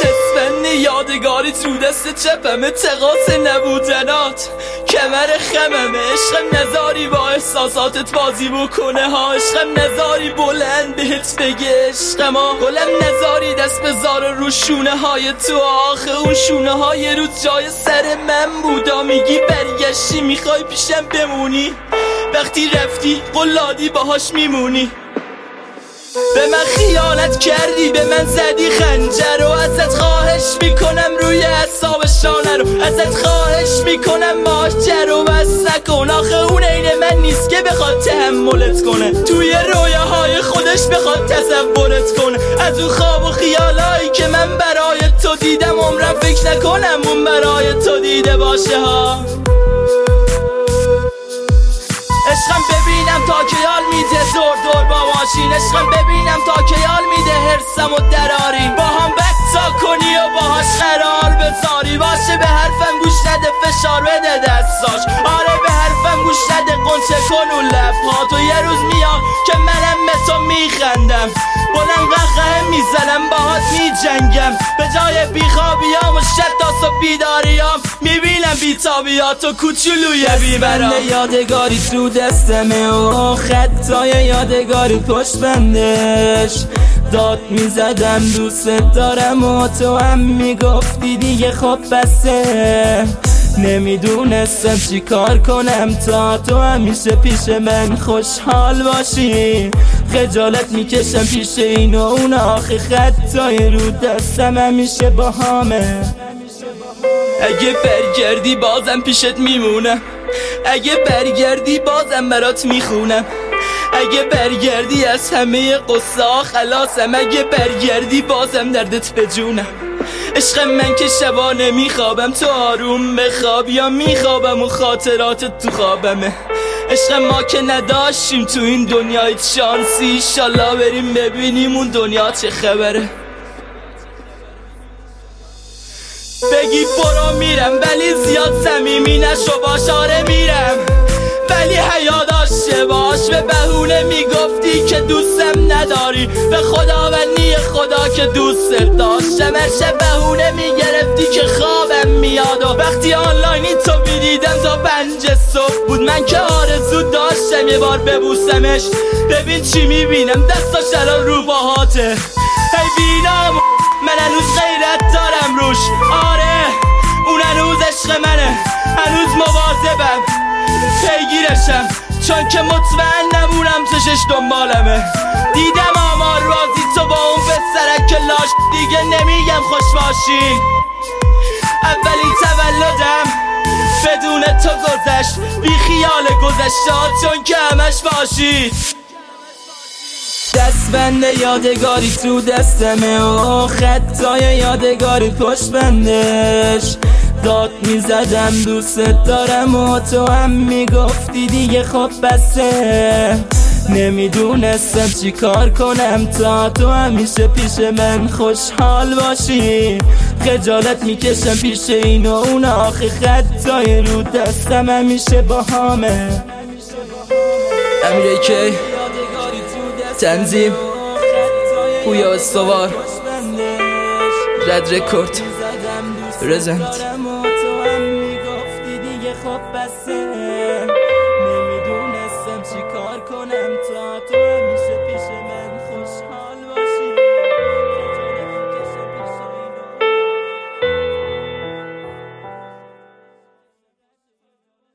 اسفند یادگاری تو دست چپمه، تقاس نبودنات کمر خممه. عشقم نذاری با احساساتت بازی بکنه ها، عشقم نذاری بلند بهت بگه عشقم ها، گلم نذاری دست بذاره رو شونه های تو. آخه اون شونه های رو جای سر من بودا، میگی برگشتی میخوای پیشم بمونی، وقتی رفتی قلادی باهاش میمونی. به من خیانت کردی، به من زدی خنجر و ازت خواهش میکنم روی اعصاب شانه رو، ازت خواهش میکنم باش جر و بس نکن. آخه اون عین من نیست که بخواد تحملت کنه، توی رویاهای خودش بخواد تصورت کنه. از اون خواب و خیالایی که من برای تو دیدم، عمرم فکر نکنم اون برای تو دیده باشه ها. عشقم ببینم تا که یال میده دور دور با ماشین، عشقم ببینم تا که یال میده هرسم و دراری، با هم بکتا کنی و باهاش قرار بذاری. باشه به حرفم گوش نده فشار بده دستاش، آره به حرفم گوش نده قنچه کن و لبهات. و یه روز میاد که منم به تو میخندم، بلند قهقه میزنم باهات میجنگم، به جای بیخوابیام و شب تا صبح بیداریام میبینم بیتابیات و کوچولوی بیبرام. یادگاری تو دستمه و خطای یادگاری پشت بندش، داد میزدم دوست دارم و تو هم میگفتی دیگه خب بسه. نمیدونستم چی کار کنم تا تو همیشه پیش من خوشحال باشی، خجالت میکشم پیش این و اون، آخه خطای رو دستم همیشه با همه. اگه برگردی بازم پیشت میمونم، اگه برگردی بازم برات میخونم، اگه برگردی از همه قصه خلاصم، اگه برگردی بازم دردت بجونم. عشقم من که شبا نمیخوابم، تو آروم بخواب یا میخوابم و خاطراتت تو خوابمه. عشقم ما که نداشتیم تو این دنیای شانسی، ایشالله بریم ببینیم اون دنیا چه خبره. بگی برو میرم ولی زیاد صمیمی نشو باش، آره میرم ولی حیا داشته باش. به بهونه میگفتی که دوستم نداری، به خداوندی خدا که دوستت داشتم. هر شب بهونه میگرفتی که خوابم میاد و وقتی آنلاینی تو میدیدم تا 5 صبح بود. من که آرزو داشتم یه بار ببوسمش، ببین چی میبینم دستاش الان رو باهاته. ای بینام من هنوز غیرت دارم روش، آره اون هنوز عشق منه، هنوز مواظبم پیگیرشم، چون که مطمئنم اونم چشش دنبالمه. دیدم آمار رازی تو با اون پسرک که لاش، دیگه نمیگم خوش باشین. اولین تولدم بدون تو گذشت، بی خیال گذشتات چون که همش باشید. دستبند یادگاری تو دستمه و خطای یادگاری پشت بندش، داد میزدم دوست دارم و تو هم میگفتی دیگه خب بسه. نمیدونستم چی کار کنم تا تو همیشه پیش من خوشحال باشی، خجالت میکشم پیش این و اون، آخه خطای رو دستم همیشه با همه. امیرکی تنظیم پویا استوار، رد رکورد پرزنت. نمیدونستم چی کار کنم تا تو